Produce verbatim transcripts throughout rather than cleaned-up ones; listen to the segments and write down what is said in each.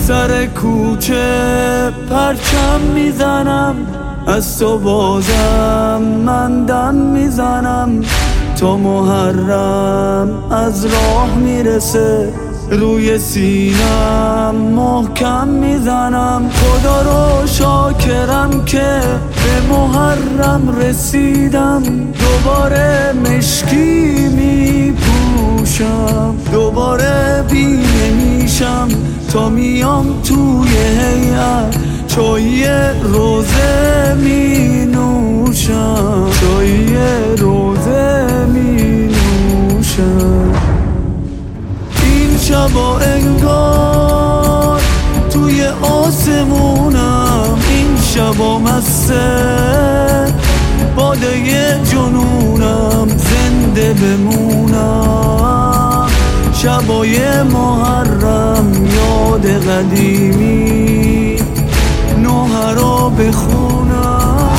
سر کوچه پرچم میزنم، از تو بازم من دم میزنم، تا محرم از راه میرسه روی سینم محکم میزنم. خدا رو شاکرم که به محرم رسیدم، دوباره مشکی میپوشم، دوباره بینه میشم تا میام توی هیئت چای روزه می نوشم، چای روزه می نوشم. این شبا انگار توی آسمونم، این شبا مسته باده جنونم، زنده بمونم شبای محرم، یاد قدیمی نوحه رو بخونم.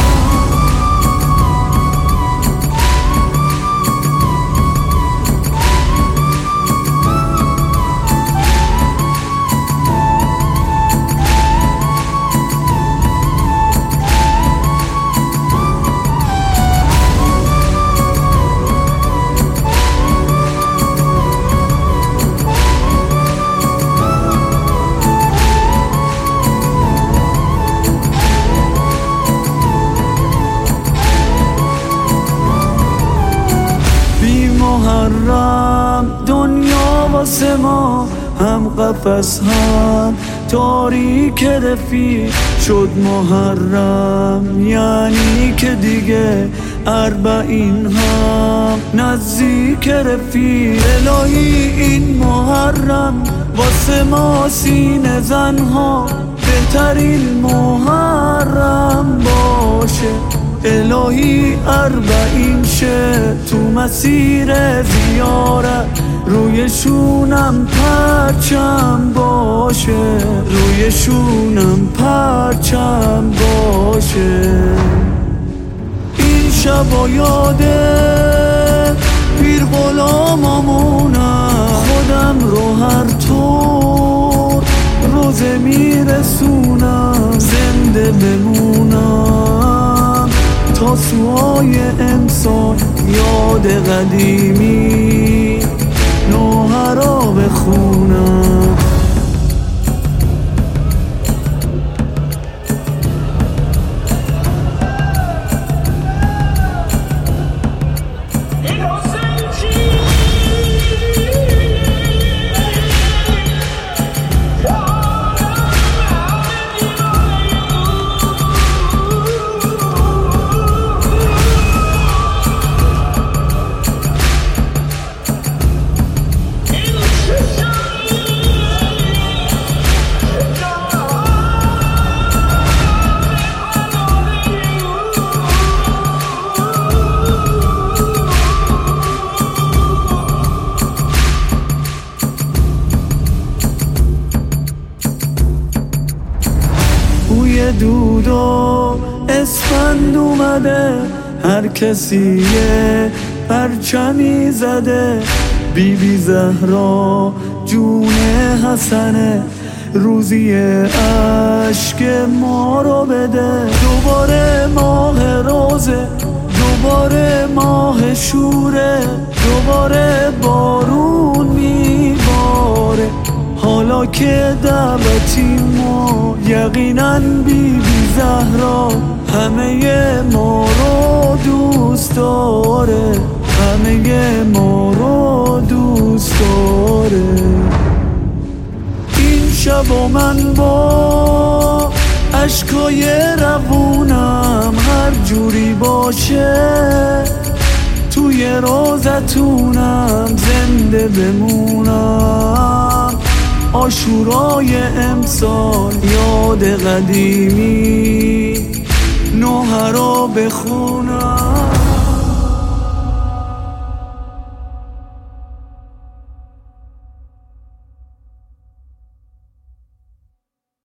محرم دنیا واسه ما هم قفس هم تاریک رفیق شد. محرم یعنی که دیگه اربعین هم نزدیک رفیق. الهی این محرم واسه ما سینه زنها بهترین محرم باشه. الهی اربعین شه تو مسیر زیارت، روی شونم پرچم باشه، روی شونم پرچم باشه. این شبا یاده پیر غلاممونم، خودم رو هر طور روزه میرسونم، زنده بمونم تا سوای امسال، یاد قدیمی نوحه را بخونم. بوی دود و اسفند اومده، هر کسی یه پرچمی زده. بی بی زهرا جون حسنه، روزی عشق ما رو بده. دوباره ماه روزه، دوباره ماه شوره، دوباره بارون میباره. حالا که دعوتی ما یقینا بی بی زهرا همه ما رو دوست داره، همه ما رو دوست داره. این شبا من با اشکای روونم، هر جوری باشه توی روزتونم، زنده بمونم عاشورای امسال، یاد قدیمی نوحه را بخون.